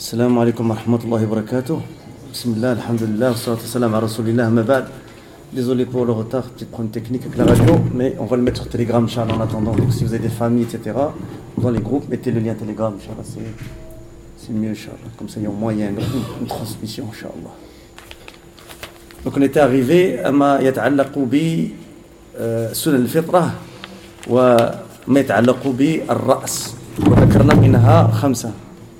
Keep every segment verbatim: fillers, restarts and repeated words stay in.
السلام عليكم ورحمة الله وبركاته. بسم الله, alhamdulillah, wa salam ala rasulillah, ma ba'd. Désolé pour le retard, petite problème technique avec la radio, mais on va le mettre sur Telegram, Inch'Allah, en attendant. Donc si vous avez des familles, et cetera, dans les groupes, mettez le lien Telegram, Inch'Allah, c'est, c'est mieux, Inch'Allah. Comme ça, il y a au moins il y a une, une transmission, Inch'Allah. Donc on était arrivé à ma yata'allaqu bi sunan al-fitra wa ma yata'allaqu bi al-ra's. وذكرنا منها خمسة.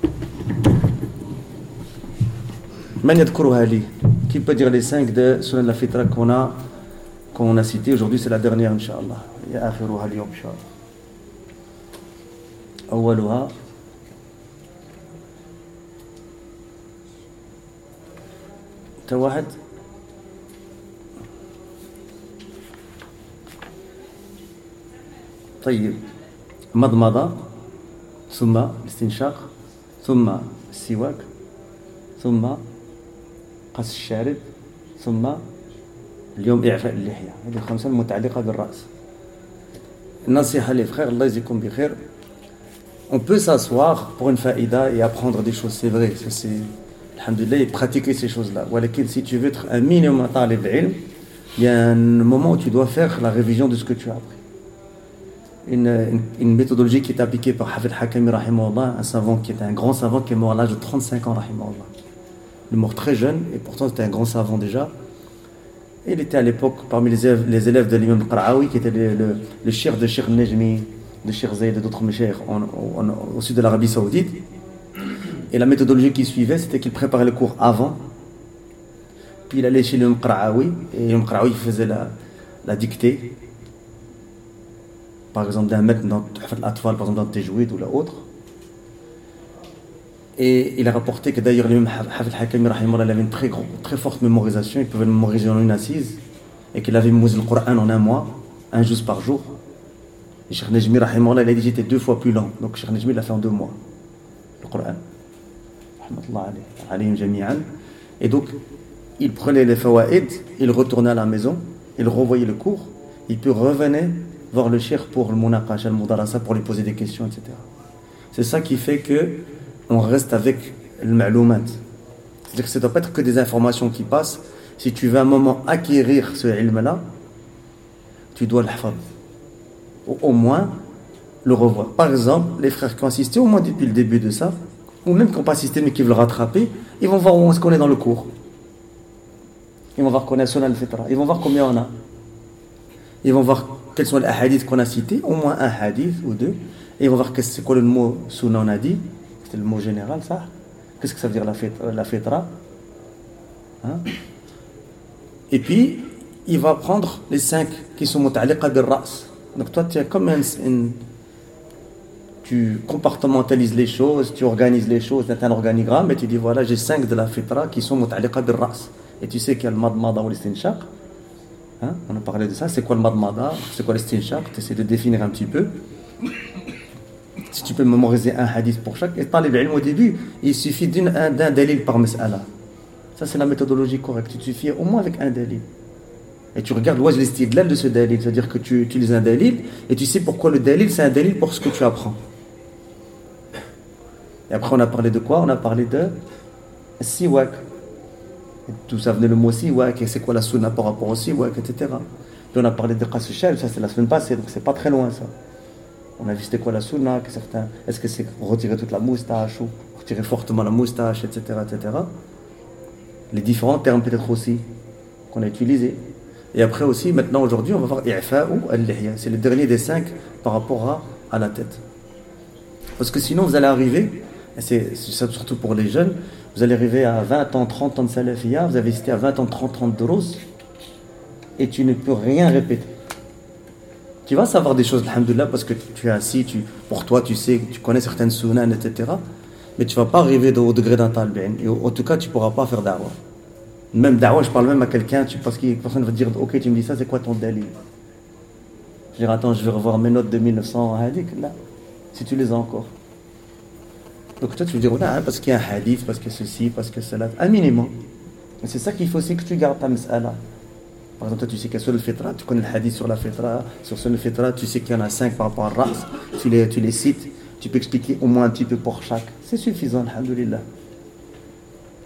من يذكرها لي? Qui peut dire les cinq de Sunan al-Fitra qu'on a, qu'on a cité aujourd'hui? C'est la dernière, Inch'Allah. يا آخرها اليوم إن شاء الله. أولها أنت واحد. طيب, مضمضة ثم الاستنشاق ثم السواك ثم قص الشارب ثم اليوم إعفاء اللحية. هذه الخمسة المتعلقة بالرأس. النصيحة les frères, Allah يجزيكم بخير. On peut s'asseoir pour une faïda et apprendre des choses, c'est vrai, ça c'est alhamdoulilah, et pratiquer ces choses-là. Walakin, si tu veux être un minimum talib ilm, il y a un moment où tu dois faire la révision de ce que tu as appris. Une, une, une méthodologie qui est appliquée par Hafid Hakami rahimahullah, un savant qui est un grand savant qui est mort à l'âge de trente-cinq ans rahimahullah. Il est mort très jeune et pourtant c'était un grand savant déjà. Et il était à l'époque parmi les élèves, les élèves de l'imam al-Qara'awi, qui était le, le, le cheikh de Cheikh Nejmi, de Cheikh Zayd et d'autres cheikh au sud de l'Arabie Saoudite. Et la méthodologie qu'il suivait, c'était qu'il préparait le cours avant, puis il allait chez l'imam al-Qara'awi et l'imam al-Qara'awi faisait la, la dictée, par exemple d'un maître dans l'atfal, par exemple dans Tajwid ou la autre. Et il a rapporté que d'ailleurs l'imam Hafid Hakami rahimahullah avait une très, gros, très forte mémorisation, il pouvait le mémoriser en une assise, et qu'il avait mémorisé le Coran en un mois, un juz par jour. Et Cheikh Nejmi rahimahullah, il a dit j'étais deux fois plus lent, donc Cheikh Nejmi l'a fait en deux mois, le Coran. Et donc il prenait les fawaïd, il retournait à la maison, il revoyait le cours, il peut revenir voir le cheikh pour le munaqash, le mudarasa, pour lui poser des questions, et cetera. C'est ça qui fait que on reste avec le ma'loumat. C'est-à-dire que ça ne doit pas être que des informations qui passent. Si tu veux à un moment acquérir ce ilm-là, tu dois le hafad. Ou au moins le revoir. Par exemple, les frères qui ont assisté, au moins depuis le début de ça, ou même qui n'ont pas assisté mais qui veulent rattraper, ils vont voir où est-ce qu'on est dans le cours. Ils vont voir qu'on est Sunan al-Fitra. Ils vont voir combien on a. Ils vont voir quels sont les hadiths qu'on a cités, au moins un hadith ou deux. Et ils vont voir c'est quoi le mot Sunan on a dit. C'est le mot général, ça. Qu'est-ce que ça veut dire la fitra, la fitra hein? Et puis, il va prendre les cinq qui sont muta'alliqa bil ra's. Donc toi, tu es comme un, une, tu compartimentalises les choses, tu organises les choses dans un organigramme et tu dis voilà, j'ai cinq de la fitra qui sont muta'alliqa bil ra's. Et tu sais qu'il y a le madmada ou l'istinshaq. Hein? On a parlé de ça. C'est quoi le madmada? C'est quoi l'istinshaq? Tu essaies de définir un petit peu. Si tu peux mémoriser un hadith pour chaque, et talib ilm au début, il suffit d'une, un, d'un dalil par mas'ala. Ça c'est la méthodologie correcte. Il suffit au moins avec un dalil. Et tu regardes l'ouaj l'istidlal de ce dalil, c'est-à-dire que tu utilises un dalil et tu sais pourquoi le dalil c'est un dalil pour ce que tu apprends. Et après on a parlé de quoi? On a parlé de siwak. Et tout ça venait le mot siwak, et c'est quoi la sunna par rapport au siwak, et cetera. Puis on a parlé de qas al-sharib, ça c'est la semaine passée, donc c'est pas très loin ça. On a vu c'était quoi la sunna, que certains, est-ce que c'est retirer toute la moustache ou retirer fortement la moustache, et cetera, et cetera. Les différents termes peut-être aussi qu'on a utilisés. Et après aussi, maintenant aujourd'hui, on va voir i'fa ou al-lihya. C'est le dernier des cinq par rapport à, à la tête. Parce que sinon vous allez arriver, et c'est, c'est surtout pour les jeunes, vous allez arriver à vingt ans, trente ans de salafiyya, vous avez cité à vingt ans, trente ans de drous, et tu ne peux rien répéter. Tu vas savoir des choses, alhamdoulilah, parce que tu es assis, tu, pour toi, tu sais, tu connais certaines sunan, et cetera. Mais tu ne vas pas arriver au degré d'un talib ilm. Et en tout cas, tu ne pourras pas faire da'wah. Même da'wah, je parle même à quelqu'un, tu, parce que personne va te dire, ok, tu me dis ça, c'est quoi ton dalil? Je vais dire, attends, je vais revoir mes notes de mille neuf cents hadith, là, si tu les as encore. Donc toi, tu veux dire, non, hein, parce qu'il y a un hadith, parce que ceci, parce que cela, un minimum. Mais c'est ça qu'il faut aussi que tu gardes ta mas'ala. Par exemple, toi, tu sais qu'il y a sur le fitra, tu connais le hadith sur la fitra, sur le fitra, tu sais qu'il y en a cinq par rapport à ra's, tu les, tu les cites, tu peux expliquer au moins un petit peu pour chaque. C'est suffisant, alhamdoulilah.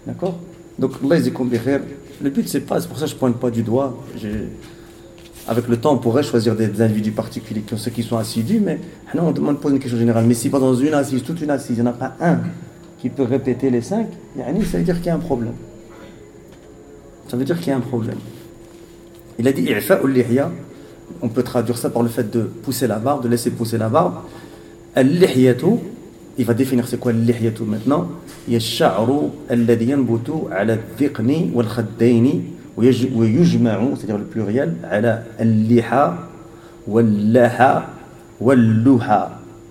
D'accord? Donc, Allah yazikum bi khair. Le but, c'est pas, c'est pour ça que je ne pointe pas du doigt. J'ai, avec le temps, on pourrait choisir des, des individus particuliers, qui ont ceux qui sont assidus, mais non, on demande pas une question générale. Mais si pas dans une assise, toute une assise, il n'y en a pas un qui peut répéter les cinq, ça veut dire qu'il y a un problème. Ça veut dire qu'il y a un problème. Il a dit i'fa'ul lihya. On peut traduire ça par le fait de pousser la barbe, de laisser pousser la barbe. Al-lihyatu, il va définir c'est quoi al-lihyatu maintenant. Il y a الشعر الذي ينبت على الذقن والخدين ويجمع, c'est-à-dire le pluriel, على اللحى واللحى واللحى.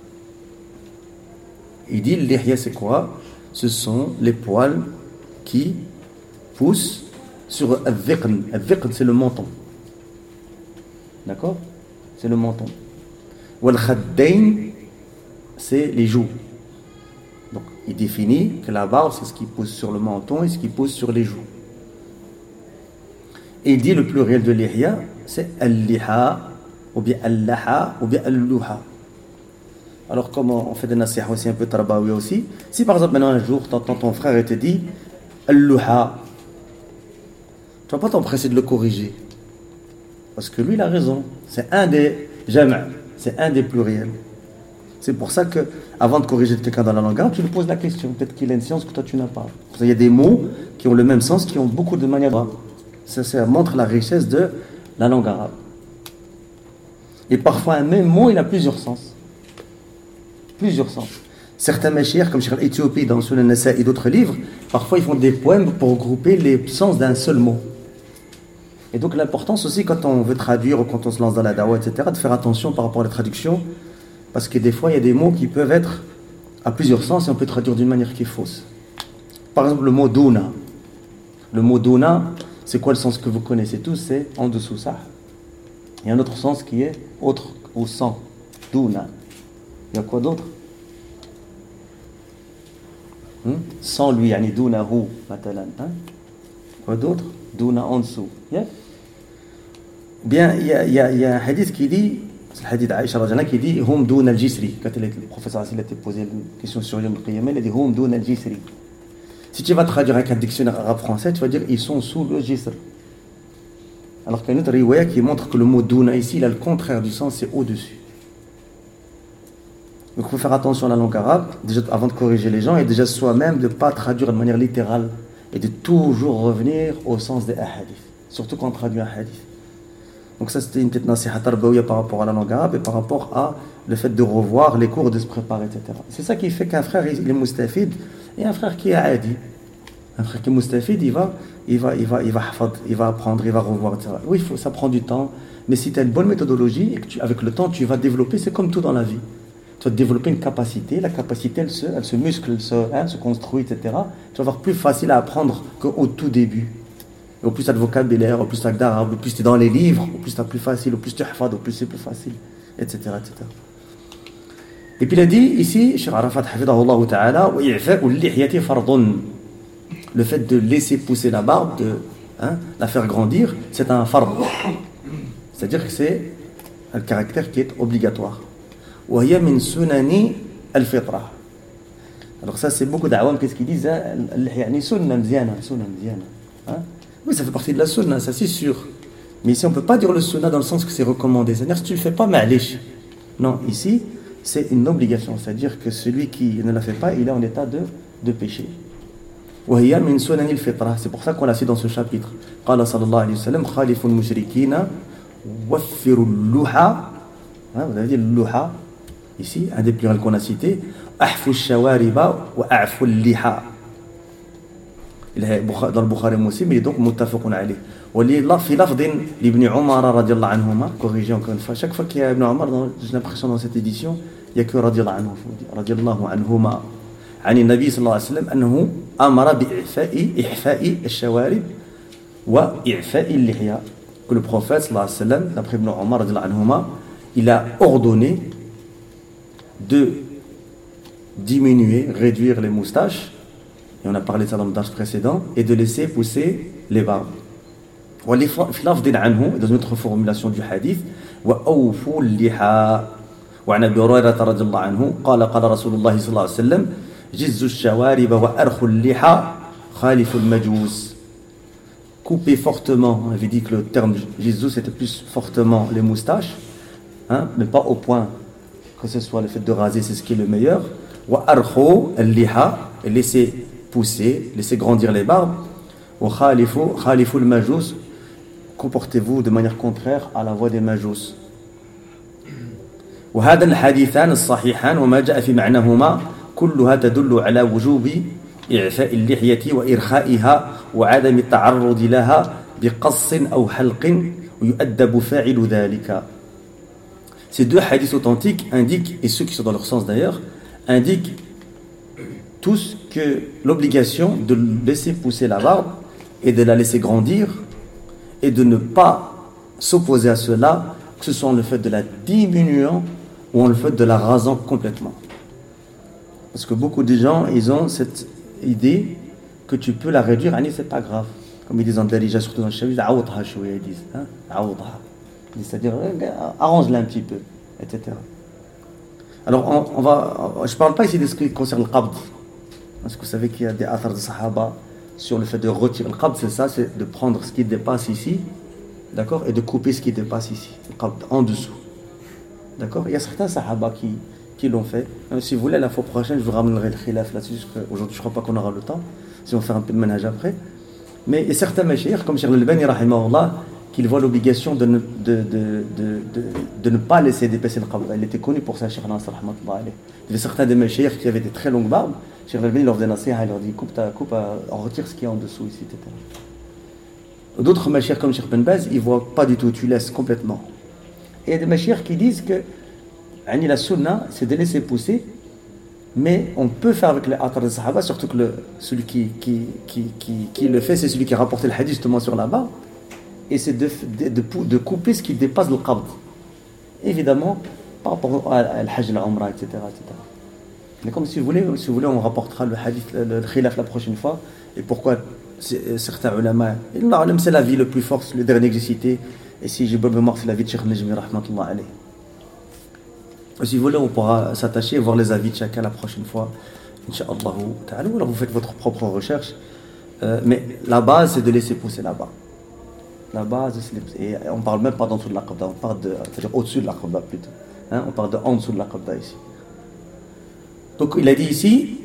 Il dit lihya c'est quoi? Ce sont les poils qui poussent sur al-dhiqn. Al-dhiqn c'est le menton. D'accord? C'est le menton. Wal-khaddayn c'est les joues. Donc il définit que la barbe c'est ce qui pousse sur le menton et ce qui pousse sur les joues. Et il dit le pluriel de lihya c'est al-liha ou bien al-laha ou bien al-luha. Alors comme on fait des nasiha aussi un peu tarbawi aussi, si par exemple maintenant un jour t'entends ton frère et te dit al-luha, tu ne vas pas t'empresser de le corriger. Parce que lui, il a raison. C'est un des jama', c'est un des pluriels. C'est pour ça que, avant de corriger quelqu'un dans la langue arabe, tu lui poses la question. Peut-être qu'il a une science que toi, tu n'as pas. Il y a des mots qui ont le même sens, qui ont beaucoup de manières. Ça, ça montre la richesse de la langue arabe. Et parfois, un même mot, il a plusieurs sens. Plusieurs sens. Certains mashayikh, comme Cheikh al-Éthiopie dans Sunan Nasa'i et d'autres livres, parfois, ils font des poèmes pour regrouper les sens d'un seul mot. Et donc l'importance aussi quand on veut traduire ou quand on se lance dans la dawa, et cetera, de faire attention par rapport à la traduction, parce que des fois il y a des mots qui peuvent être à plusieurs sens et on peut traduire d'une manière qui est fausse. Par exemple le mot douna. Le mot douna, c'est quoi le sens que vous connaissez tous? C'est en dessous ça. Il y a un autre sens qui est autre ou sans. Douna. Il y a quoi d'autre? hmm? Sans lui, yani dounahu, matalan. Hein? Quoi d'autre? Douna en dessous. Yeah? Bien, il y, y, y a un hadith qui dit, c'est le hadith d'Aïcha Rajana qui dit Hum douna al-jisri. Quand le professeur Assil a posé une question sur Yom al-Qiyamah, il a dit Hum douna al-jisri. Si tu vas traduire avec un dictionnaire arabe-français, tu vas dire ils sont sous le jisr. Alors qu'il y a une autre riwaya qui montre que le mot douna ici, il a le contraire du sens, c'est au-dessus. Donc il faut faire attention à la langue arabe, déjà avant de corriger les gens, et déjà soi-même de ne pas traduire de manière littérale et de toujours revenir au sens des hadiths, surtout quand on traduit un hadith. Donc ça c'était une petite nasiha tarbawiya par rapport à la langue arabe et par rapport à le fait de revoir les cours, de se préparer, et cetera. C'est ça qui fait qu'un frère il est moustafid et un frère qui est adi. Un frère qui est moustafid, il va, il va, il va, il va, il va apprendre, il va revoir, et cetera. Oui, il faut, ça prend du temps, mais si tu as une bonne méthodologie et que tu, avec le temps tu vas développer, c'est comme tout dans la vie. Tu vas développer une capacité, la capacité elle se, elle se muscle, elle se, hein, se construit, et cetera. Tu vas avoir plus facile à apprendre qu'au tout début. Au plus tu as de vocabulaire, au plus tu as d'arabe, au plus tu es dans les livres, au plus tu as plus facile, au plus tu hafad, au plus c'est plus facile, et cetera, et cetera. Et puis il a dit ici, Cheikh Arafat hafidahullah ta'ala, wa i'fa'u al-lihyati fardun. Le fait de laisser pousser la barbe, de hein, la faire grandir, c'est un fard. C'est-à-dire que c'est un caractère qui est obligatoire. Wa hiya min sunani al-fitra. Alors ça c'est beaucoup d'awam qu'est-ce qu'ils disent, yani sunna mziana, sunna mziana. Hein? Oui, ça fait partie de la sunna, ça c'est sûr. Mais ici, on ne peut pas dire le sunna dans le sens que c'est recommandé. C'est-à-dire, si tu ne le fais pas, ma'alish. Non, ici, c'est une obligation. C'est-à-dire que celui qui ne la fait pas, il est en état de, de péché. وهي من سنن الفطرة. C'est pour ça qu'on l'a cité dans ce chapitre. قال صلى الله عليه وسلم خالف المشركين وفروا اللحى. Vous avez dit le luha. Ici, un des pluriels qu'on a cité. أحفوا الشوارب وأعفوا اللحى. dans le Bukhari Muslim, il est donc muttafaqun alayh. وفي لفظ لابن عمر رضي الله عنهما, corrigé encore une fois, chaque fois qu'il y a Ibn Umar, j'ai l'impression dans cette édition, il n'y a que رضي الله عنه, رضي الله عنهما, عن النبي صلى الله عليه وسلم أنه أمر بإعفاء إحفاء الشوارب وإعفاء اللحية. Que le prophète صلى الله عليه وسلم, d'après Ibn Umar رضي الله عنهما, il a ordonné de diminuer, réduire les moustaches. Et on a parlé de ça dans le dars précédent, et de laisser pousser les barbes. Dans une autre formulation du hadith, وَأَوْفُوا اللِّحَى وعن أبي هريرة رضي الله عنه قال قال رسول الله صلى الله عليه وسلم جز الشوارب وأرخوا اللحى خالف المجوس. Couper fortement, on avait dit que le terme Jésus c'était plus fortement les moustaches, hein, mais pas au point que ce soit le fait de raser, c'est ce qui est le meilleur. Wa arkhu al-liha, laisser pousser, laisser grandir les barbes. Wa khalifu khalifu al-majus, comportez-vous de manière contraire à la voie des majus. وهذا الحديثان الصحيحان وما جاء في معناهما كلها تدل على وجوب إعفاء اللحية وإرخائها وعدم التعرض لها بقص أو حلق ويؤدب فاعل ذلك. Ces deux hadiths authentiques indiquent, et ceux qui sont dans leur sens d'ailleurs, indiquent tous que l'obligation de laisser pousser la barbe et de la laisser grandir et de ne pas s'opposer à cela, que ce soit le fait de la diminuant ou en le fait de la rasant complètement. Parce que beaucoup de gens, ils ont cette idée que tu peux la réduire, c'est pas grave. Comme ils disent en Darija, surtout dans le Chavis, ils disent, hein, c'est-à-dire arrange-la un petit peu, et cetera. Alors on, on va, je ne parle pas ici de ce qui concerne le qabd, parce que vous savez qu'il y a des athars de sahaba sur le fait de retirer le qabd, c'est ça, c'est de prendre ce qui dépasse ici, d'accord, et de couper ce qui dépasse ici, le qabd, en dessous. D'accord. Il y a certains sahaba qui, qui l'ont fait. Euh, si vous voulez, la fois prochaine, je vous ramènerai le khilaf là-dessus. Aujourd'hui, je ne crois pas qu'on aura le temps. Si on fait un peu de ménage après. Mais il y a certains mashayikh, comme Cheikh Al-Albani, rahimahullah, qui voient l'obligation de ne, de, de, de, de, de ne pas laisser dépasser le qabd. Il était connu pour ça, Cheikh Nasr, rahmatullah alayh. Il y avait certains des mashayikh qui avaient des très longues barbes. Cheikh Al-Albani leur faisait nasiha, il leur dit coupe, ta, coupe on retire ce qui est en dessous ici, et cetera. D'autres mashayikh comme Cheikh Ben Baz, ils ne voient pas du tout, tu laisses complètement. Et il y a des mashayikh qui disent que la sunna, c'est de laisser pousser, mais on peut faire avec les athar de sahaba, surtout que le, celui qui, qui, qui, qui, qui le fait, c'est celui qui a rapporté le hadith justement sur la barbe, et c'est de, de, de, de couper ce qui dépasse le qabd. Évidemment, par rapport à al-hajj, al-umrah, et cetera, et cetera. Mais comme si vous voulez, si vous voulez, on rapportera le hadith, le, le khilaf la prochaine fois, et pourquoi certains ulama, c'est la vie le plus fort, le dernier que j'ai cité. Et si j'ai bonne mémoire, c'est la vie de Cheikh Najmi, rahmatullah alayh. Si vous voulez, on pourra s'attacher et voir les avis de chacun la prochaine fois, Inch'Allah ta'ala. Ou alors vous faites votre propre recherche. Euh, mais la base, c'est de laisser pousser là-bas. La base, c'est... Et on ne parle même pas d'en dessous de la qabda, on parle de... c'est-à-dire au-dessus de la qabda plutôt. Hein, on parle de en dessous de la qabda ici. Donc il a dit ici,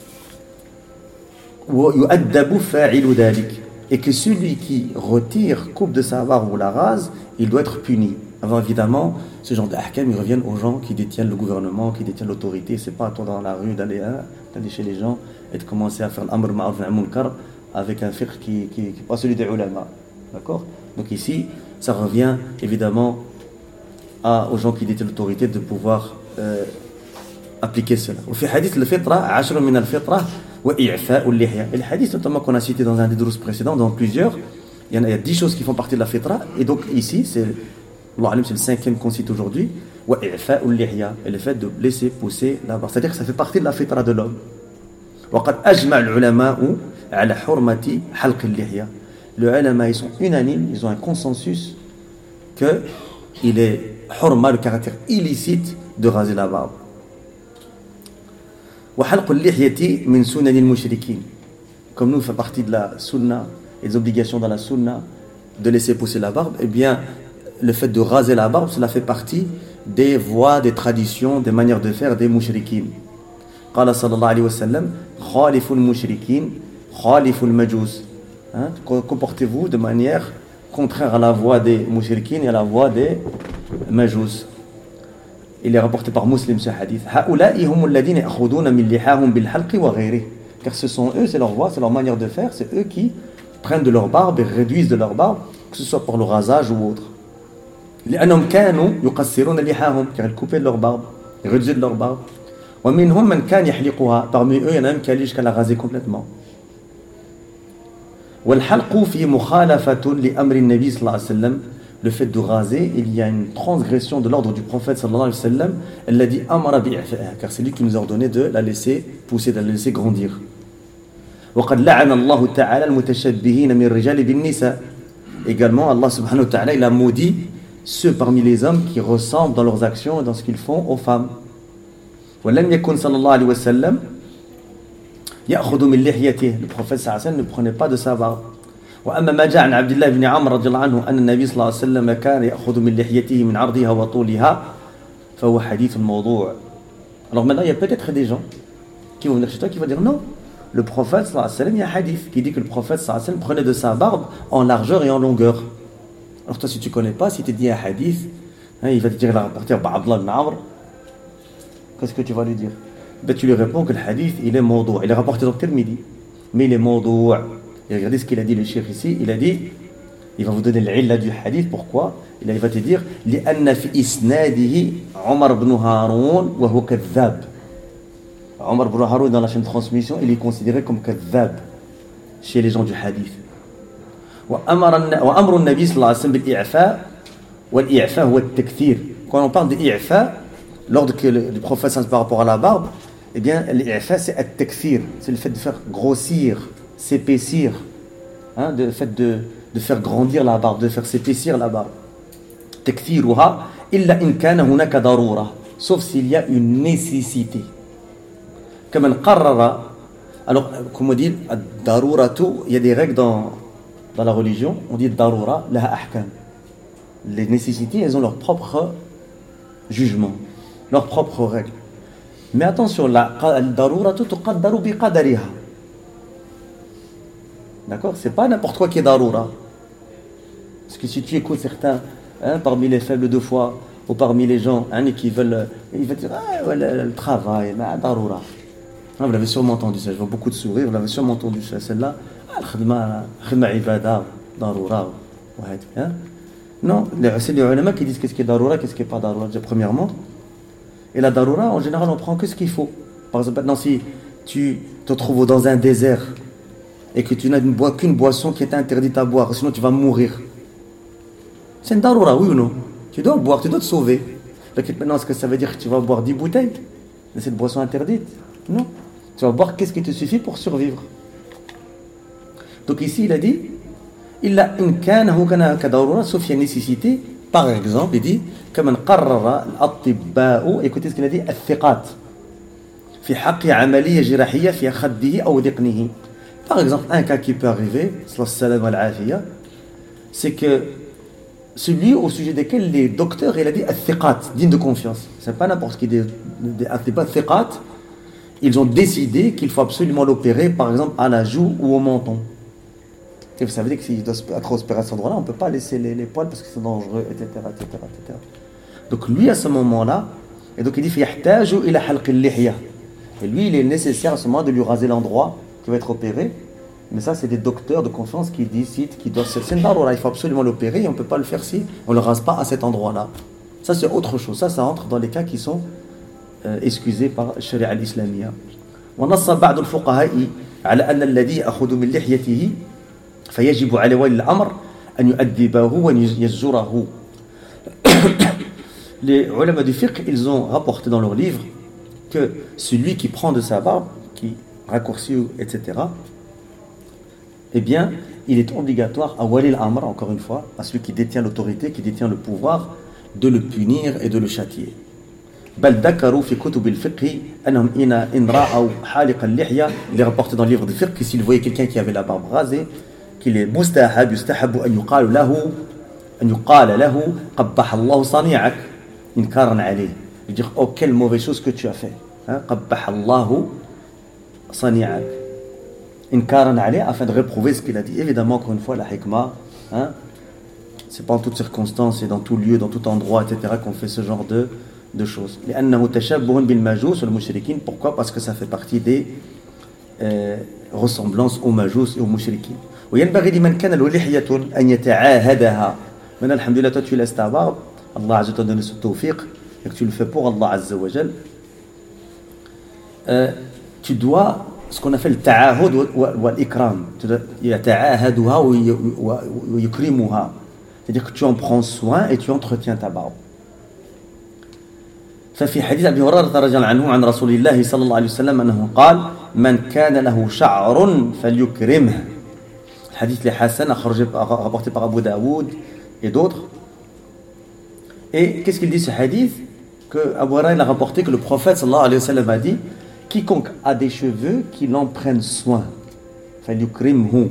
وَيُؤَدَّبُ فَاعِلُ ذَلِكَ. Et que celui qui retire, coupe de sa barbe ou la rase, il doit être puni. Alors évidemment, ce genre d'ahkam, ils reviennent aux gens qui détiennent le gouvernement, qui détiennent l'autorité. C'est pas à toi dans la rue d'aller, hein, d'aller chez les gens et de commencer à faire l'amr ma'ruf nahy munkar avec un fiqh qui n'est pas celui des ulama. D'accord. Donc ici, ça revient évidemment à, aux gens qui détiennent l'autorité de pouvoir euh, appliquer cela. Au fi hadith al-fitra, ashr min al-fitra. Et le hadith notamment qu'on a cité dans un des drous précédents, dans plusieurs, il y en a, il y a dix choses qui font partie de la fitra, et donc ici c'est, c'est le cinquième qu'on cite aujourd'hui, et le fait de laisser pousser la barbe, c'est-à-dire que ça fait partie de la fitra de l'homme. Les ulama, ils sont unanimes, ils ont un consensus que il est hurma, le caractère illicite de raser la barbe. Comme nous, fait partie de la sunna et des obligations dans la sunna de laisser pousser la barbe, eh bien, le fait de raser la barbe, cela fait partie des voies, des traditions, des manières de faire des mushrikines. Qala sallallahu alayhi wa sallam, khaliful mushrikin, khaliful majus. Comportez-vous de manière contraire à la voie des mushrikines et à la voie des majus. Il est rapporté par Muslim ce hadith. Car ce sont eux, c'est leur voie, c'est leur manière de faire, c'est eux qui prennent de leur barbe et réduisent de leur barbe, que ce soit pour le rasage ou autre. Car ils coupaient de leur barbe, ils réduisaient de leur barbe. Parmi eux, il y en a même qui allaient jusqu'à la raser complètement. Le fait de raser, il y a une transgression de l'ordre du prophète sallallahu alayhi wa sallam. Elle l'a dit amara bi'ifaiha, car c'est lui qui nous a ordonné de la laisser pousser, de la laisser grandir. وقد لعن الله تعالى المتشبهين من الرجال بالنساء. Également, Allah subhanahu wa ta'ala, il a maudit ceux parmi les hommes qui ressemblent dans leurs actions et dans ce qu'ils font aux femmes. ولم يكن صلى الله عليه وسلم يأخذ من لحيته. Le prophète sallallahu alayhi wa sallam ne prenait pas de sa barbe. وأما ما جاء عن عبد الله بن عمرو رضي الله عنه أن النبي صلى الله عليه وسلم كان يأخذ من لحيته من عرضها وطولها فهو حديث موضوع. Alors maintenant, il y a peut-être des gens qui vont venir chez toi qui vont dire non. Le prophète sallallahu alayhi wa sallam, il y a un hadith qui dit que le prophète sallallahu alayhi wa sallam prenait de sa barbe en largeur et en longueur. Alors toi, si tu ne connais pas, si tu dis un hadith, hein, il va te dire, il va rapporter par Abdullah ibn Amr. Qu'est-ce que tu vas lui dire? Ben, tu lui réponds que le hadith, il est mawdou'. Il est rapporté dans Tirmidhi, mais il est mawdou'. Et regardez ce qu'il a dit le cheikh ici. Il a dit, il va vous donner l'illa du hadith. Pourquoi? Il va te dire, لأن في إسناده عمر بن هارون وهو كذاب. Omar ibn Haroun dans la chaîne de transmission, il est considéré comme kadhab chez les gens du hadith. وأمر النبي صلى الله عليه وسلم بالإعفاء والإعفاء هو التكثير. Quand on parle d'I'fa, l'ordre que le, le prophète par rapport à la barbe, eh bien l'I'fa c'est at-takthir, c'est le fait de faire grossir, s'épaissir, hein, le fait de, de faire grandir la barbe, de faire s'épaissir la barbe. تكثيرها إلا إن كان هناك ضرورة, sauf s'il y a une nécessité. Comme un qarrara. Alors, comme on dit, il y a des règles dans, dans la religion. On dit darura, laha ahkam. Les nécessités, elles ont leur propre jugement, leurs propres règles. Mais attention, la darura tuqaddaru bi qadariha. D'accord? C'est pas n'importe quoi qui est darura. Parce que si tu écoutes certains, hein, parmi les faibles de foi, ou parmi les gens hein, qui veulent, ils veulent dire, ah, ouais, le, le travail, ma darura. Ah, vous l'avez sûrement entendu ça, je vois beaucoup de sourires, vous l'avez sûrement entendu ça, celle-là. Al-khidma, khidma ibada, darura. Hein? Non, c'est les ulama qui disent qu'est-ce qui est darura, qu'est-ce qui n'est pas darura, déjà premièrement. Et la darura, en général, on prend que ce qu'il faut. Par exemple, maintenant, si tu te trouves dans un désert et que tu n'as qu'une boisson qui est interdite à boire, sinon tu vas mourir. C'est une darura, oui ou non? Tu dois boire, tu dois te sauver. Maintenant, est-ce que ça veut dire que tu vas boire dix bouteilles de cette boisson interdite? Non. Tu vas boire qu'est-ce qui te suffit pour survivre. Donc ici, il a dit, إلا إن كان هناك كضرورة, sauf il y a nécessité. Par exemple, il dit, كمن قرر الأطباء, écoutez ce qu'il a dit, الثقات في حق عملية جراحية في خده أو ذقنه. Par exemple, un cas qui peut arriver, c'est que celui au sujet desquels les docteurs, il a dit الثقات, digne de confiance. C'est pas n'importe qui des الثقات. Ils ont décidé qu'il faut absolument l'opérer, par exemple, à la joue ou au menton. Et vous savez que s'il doit être opéré à cet endroit-là, on ne peut pas laisser les, les poils parce que c'est dangereux, et cetera, et cetera, et cetera. Donc lui, à ce moment-là, et donc il dit يحتاج إلى حلق اللحية. Et lui, il est nécessaire à ce moment de lui raser l'endroit qui va être opéré. Mais ça, c'est des docteurs de confiance qui décident qu'il doit se il faut absolument l'opérer et on ne peut pas le faire si on ne le rase pas à cet endroit-là. Ça, c'est autre chose. Ça, ça entre dans les cas qui sont euh, excusés par الشريعة الإسلامية. ونص بعض الفقهاء على أن الذي يأخذ من لحيته فيجب على ولي الأمر أن يؤدبه ويزجره. Les ulama du fiqh, ils ont rapporté dans leur livre que celui qui prend de sa barbe, qui raccourcit, et cetera, eh bien, il est obligatoire à wali al-amr, encore une fois, à celui qui détient l'autorité, qui détient le pouvoir, de le punir et de le châtier. بل ذكروا في كتب الفقه أنهم إن إن رأوا حالق اللحية, il est rapporté dans le livre du fiqh que s'ils voyaient quelqu'un qui avait la barbe rasée, qu'il est mustahab, yustahabu أن يقال له أن يقال له قبح الله صنيعك إنكارا عليه. Il dit oh quelle mauvaise chose que tu as fait. قبح الله صنيعك إنكارا عليه, afin de réprouver ce qu'il a dit. Évidemment, encore une fois, la hikmah, hein, c'est pas en toutes circonstances et dans tout lieu, dans tout endroit, et cetera qu'on fait ce genre de de choses. لأنه تشبه بالمجوس والمشركين. Pourquoi? Parce que ça fait partie des euh, ressemblances aux majous et aux mushrikin. وينبغي لمن كان له لحية أن يتعاهدها. Maintenant, alhamdulillah, toi tu laisses ta barbe, Allah Azza wa Jalla te donne ce tawfiq et que tu le fais pour Allah Azza wa Jalla. Euh, tu dois ce qu'on appelle le ta'ahud wa l'ikram. يتعاهدها ويكرمها. C'est-à-dire que tu en prends soin et tu entretiens ta barbe. ففي حديث أبي هريرة رضي الله عنه عن رسول الله صلى الله عليه وسلم أنه قال من كان له شعر فليكرمه. الحديث الحسن أخرج rapporté par Abu Daoud et d'autres. Et qu'est-ce qu'il dit ce hadith? Que Abu Huraira a rapporté que le prophète sallallahu alayhi wa sallam a dit quiconque a des cheveux, qu'il en prenne soin. فليكرمه.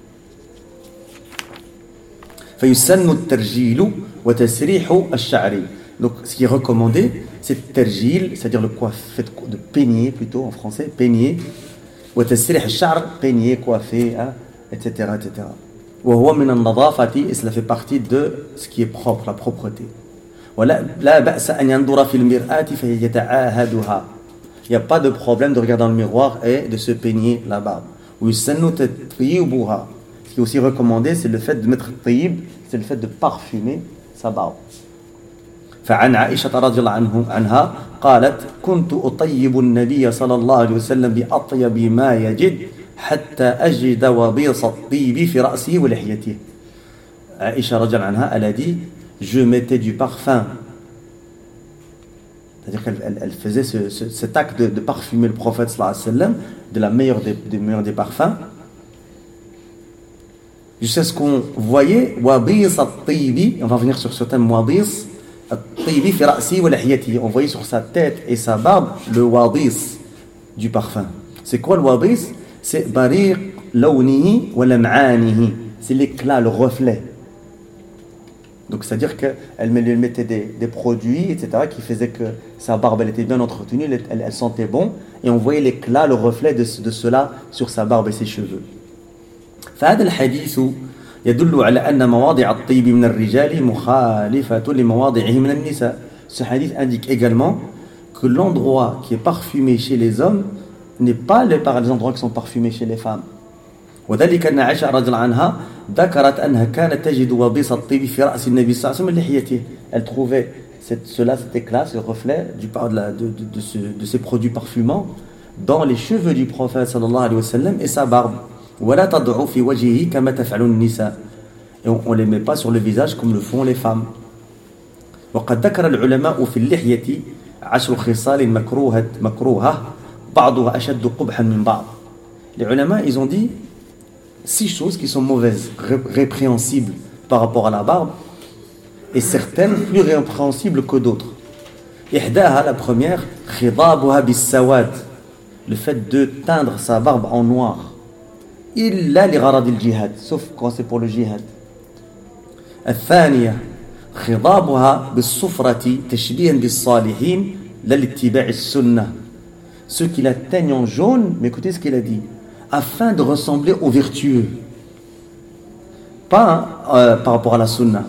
فيسن الترجيل وتسريح الشعر. Donc, ce qui est recommandé, c'est terjil, c'est-à-dire le coiffé, de peigner plutôt en français, peigner. Ou tasrih al-sha'r, peigner, coiffer, hein, et cetera, et cetera. وهو من النظافة, et cela fait partie de ce qui est propre, la propreté. ولا لا بأس أن ينظر في المرآة فيتعاهدها. Il n'y a pas de problème de regarder dans le miroir et de se peigner la barbe. ويسن تطيبها. Ce qui est aussi recommandé, c'est le fait de mettre tayyib, c'est le fait de parfumer sa barbe. فعن عائشة رضي الله عنه عنها قالت كنت أطيب النبي صلى الله عليه وسلم بأطيب ما يجد حتى أجد وبيص الطيب في رأسه ولحيته. عائشة رضي الله عنها, elle a dit, je mettais du parfum. C'est-à-dire qu'elle elle, elle faisait ce, ce, cet acte de, de parfumer le prophète sallallahu alayhi wa sallam de la meilleure des, des meilleurs des parfums, jusqu'à ce qu'on voyait وبيص الطيب, on va venir sur ce thème وبيص الطيب في رأسه ولحيته, on voyait sur sa tête et sa barbe le wabis du parfum. C'est quoi le wabis? C'est bariq lawnihi wa lam'anihi, c'est l'éclat, le reflet. Donc c'est à dire qu'elle mettait des, des produits, et cetera, qui faisaient que sa barbe elle était bien entretenue, elle, elle, elle sentait bon, et on voyait l'éclat, le reflet de, de cela sur sa barbe et ses cheveux. فهذا الحديث يدل على أن مواضع الطيب من الرجال مخالفة لمواضعه من النساء. Ce hadith indique également que l'endroit qui est parfumé chez les hommes n'est pas les, par les endroits qui sont parfumés chez les femmes. وذلك أن عائشة رضي الله عنها ذكرت أنها كانت تجد وبيص الطيب في رأس النبي صلى الله عليه وسلم من لحيته. Elle trouvait cette, cela, cet éclat, ce reflet du, de, la, de, de, de, ce, de ces produits parfumants dans les cheveux du prophète sallallahu alayhi wa sallam et sa barbe. ولا تضع في وجهه كما تفعل النساء. Et on ne les met pas sur le visage comme le font les femmes. وقد ذكر العلماء في اللحية عشر خصال مكروهة مكروهة بعضها أشد قبحا من بعض. Les ulama, ils ont dit six choses qui sont mauvaises, répréhensibles par rapport à la barbe, et certaines plus répréhensibles que d'autres. إحداها, la première, خضابها بالسواد, le fait de teindre sa barbe en noir. إلا لغرض الجهاد, sauf quand c'est pour le jihad. الثانية خضابها بالصفرة تشبيها بالصالحين لا لاتباع السنة. Ceux qui la teignent en jaune, mais écoutez ce qu'il a dit, afin de ressembler aux vertueux, pas euh, par rapport à la sunna.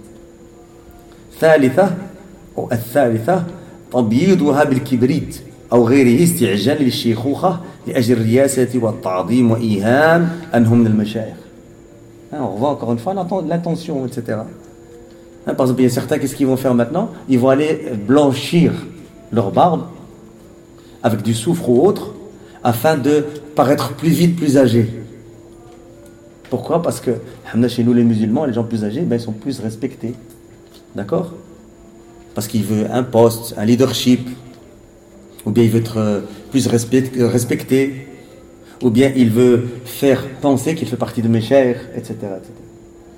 ثالثة أو الثالثة تبييضها بالكبريت أو غيره استعجال للشيخوخة لأجل الرياسة والتعظيم وإيهام أنهم من المشايخ. On voit encore une fois l'intention, et cetera. Par exemple, il y a certains, qu'est-ce qu'ils vont faire maintenant? Ils vont aller blanchir leur barbe avec du soufre ou autre, afin de paraître plus vite, plus âgés. Pourquoi? Parce que chez nous les musulmans, les gens plus âgés, ben, ils sont plus respectés. D'accord? Parce qu'il veut un poste, un leadership, ou bien il veut être plus respecté, ou bien il veut faire penser qu'il fait partie de mes chers, et cetera et cetera.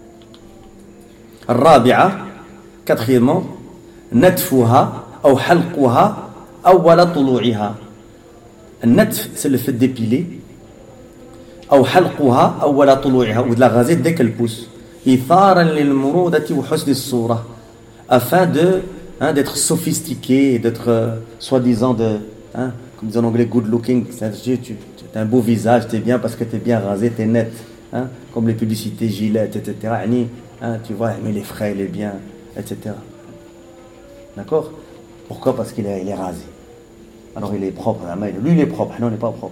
الرابعة, quatrièmement, نتفها أو حلقها أول طلوعها. النتف, c'est le fait d'épiler. أو حلقها أول طلوعها, ou de la raser dès qu'elle pousse. إثارا للمرودة وحسن الصورة, afin de hein, d'être sophistiqué, d'être euh, soi-disant de, hein, comme disent en anglais, good looking. Tu, tu, tu as un beau visage, tu es bien parce que tu es bien rasé, tu es net. Hein, comme les publicités Gillette, et cetera. Hein, tu vois, mais les frais, il est bien, et cetera. D'accord? Pourquoi? Parce qu'il est, il est rasé. Alors il est propre, lui il est propre, non il n'est pas propre.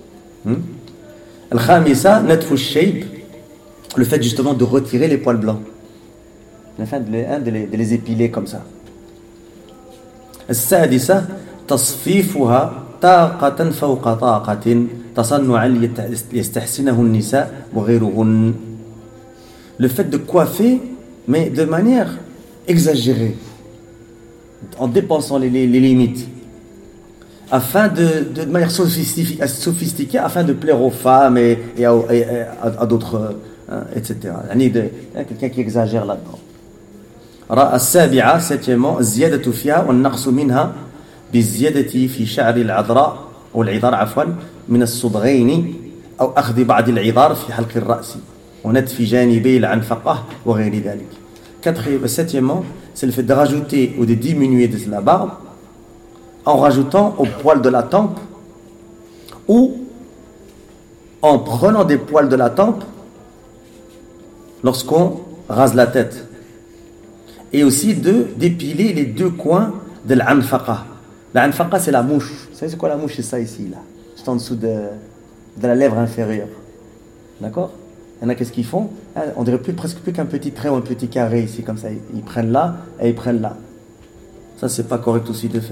Al-Khamisa, natfu al-shayb, le fait justement de retirer les poils blancs. Le fait de les, hein, de les, de les épiler comme ça. Al-Sadisa, tasfifuha taqatan fawqa taqatin tasannu'an liyastahsinahu an-nisa wa ghayruhun. Le fait de coiffer, mais de manière exagérée, en dépensant les, les, les limites, afin de, de, de manière sophistiquée, sophistiquée, afin de plaire aux femmes et, et, à, et à, à d'autres, hein, et cetera. Quelqu'un qui exagère là-dedans. السابعة, septièmement, الزيادة فيها والنقص منها بالزيادة في شعر العذراء أو العذار عفوا من الصدغين أو أخذ بعض العذار في حلق الرأس ونتف جانبي العنفقة وغير ذلك. Quatrième, septièmement, c'est le fait de rajouter ou de diminuer de la barbe en rajoutant au poil de la tempe ou en prenant des poils de la tempe lorsqu'on rase la tête. Et aussi de d'épiler les deux coins de l'anfaqa. L'anfaqa, c'est la mouche. Vous savez c'est quoi la mouche? C'est ça ici, là, juste en dessous de, de la lèvre inférieure. D'accord? Il y en a, qu'est-ce qu'ils font? On dirait plus, presque plus qu'un petit trait ou un petit carré ici, comme ça. Ils prennent là et ils prennent là. Ça, c'est pas correct aussi de faire.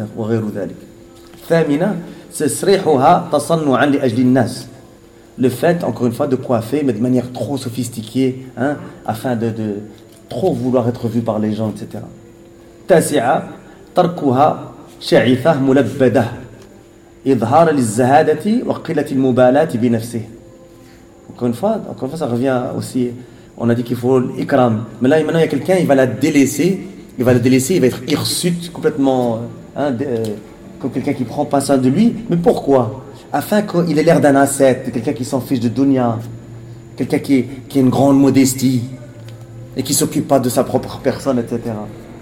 Le fait, encore une fois, de coiffer, mais de manière trop sophistiquée, hein, afin de, de trop vouloir être vu par les gens, et cetera. تاسعة تركها شعثة ملبدة إظهار للزهادة وقلة المبالاة بنفسه. Encore une fois, encore une fois, ça revient aussi. On a dit qu'il faut l'ikram. Mais là, maintenant, il y a quelqu'un, il va la délaisser. Il va la délaisser, il va être hirsute, complètement, hein, de, euh, comme quelqu'un qui prend pas soin de lui. Mais pourquoi? Afin qu'il ait l'air d'un ascète, quelqu'un qui s'en fiche de dunya, quelqu'un qui, qui a une grande modestie et qui ne s'occupe pas de sa propre personne, et cetera.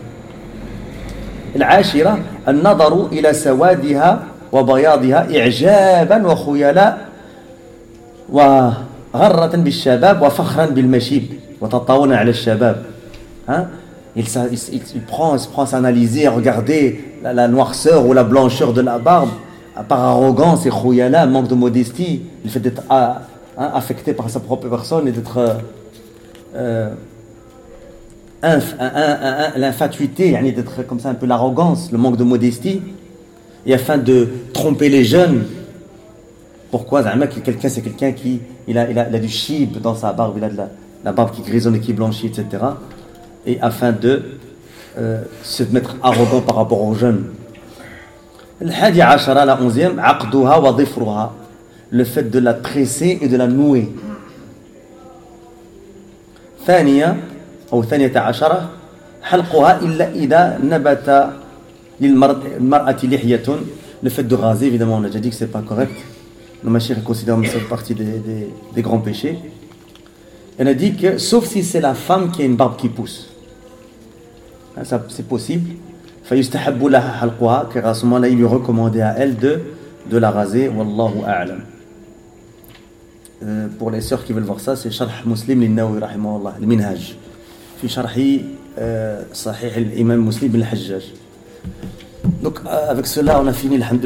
العاشرة النظر إلى سوادها وبياضها إعجابا وخيلاء وغرة بالشباب وفخرا بالمشيب وتطاولا على الشباب. Hein? Il, il, il, prend, il se prend à s'analyser, à regarder la, la noirceur ou la blancheur de la barbe par arrogance et khouyala, manque de modestie, le fait d'être hein, affecté par sa propre personne et d'être euh, inf, un, un, un, l'infatuité, yani d'être comme ça un peu l'arrogance, le manque de modestie, et afin de tromper les jeunes. Pourquoi? Quelqu'un, c'est quelqu'un qui il a, il a, il a du chib dans sa barbe, il a de la, la barbe qui grisonne et qui blanchit, et cetera. Et afin de euh, se mettre arrogant par rapport aux jeunes. الحادي عشرة, la onzième, عقدها وضفرها, le fait de la tresser et de la nouer. ثانية أو ثانية عشرة حلقها إلا إذا نبت للمرأة لحية, le fait de raser, évidemment on a déjà dit que c'est pas correct. Le machir considère que ça fait partie des, des, des grands péchés. On a dit que sauf si c'est la femme qui a une barbe qui pousse, ça c'est possible. فيستحب لها حلقها, car à ce moment-là il lui recommandait à elle de, de la raser. Wallahu a'lam. Euh, pour les sœurs qui veulent voir ça, c'est Sharh Muslim للنووي رحمه الله, المنهاج في شرح صحيح الإمام مسلم بن الحجاج. Donc avec cela on a fini, alhamdoulilah.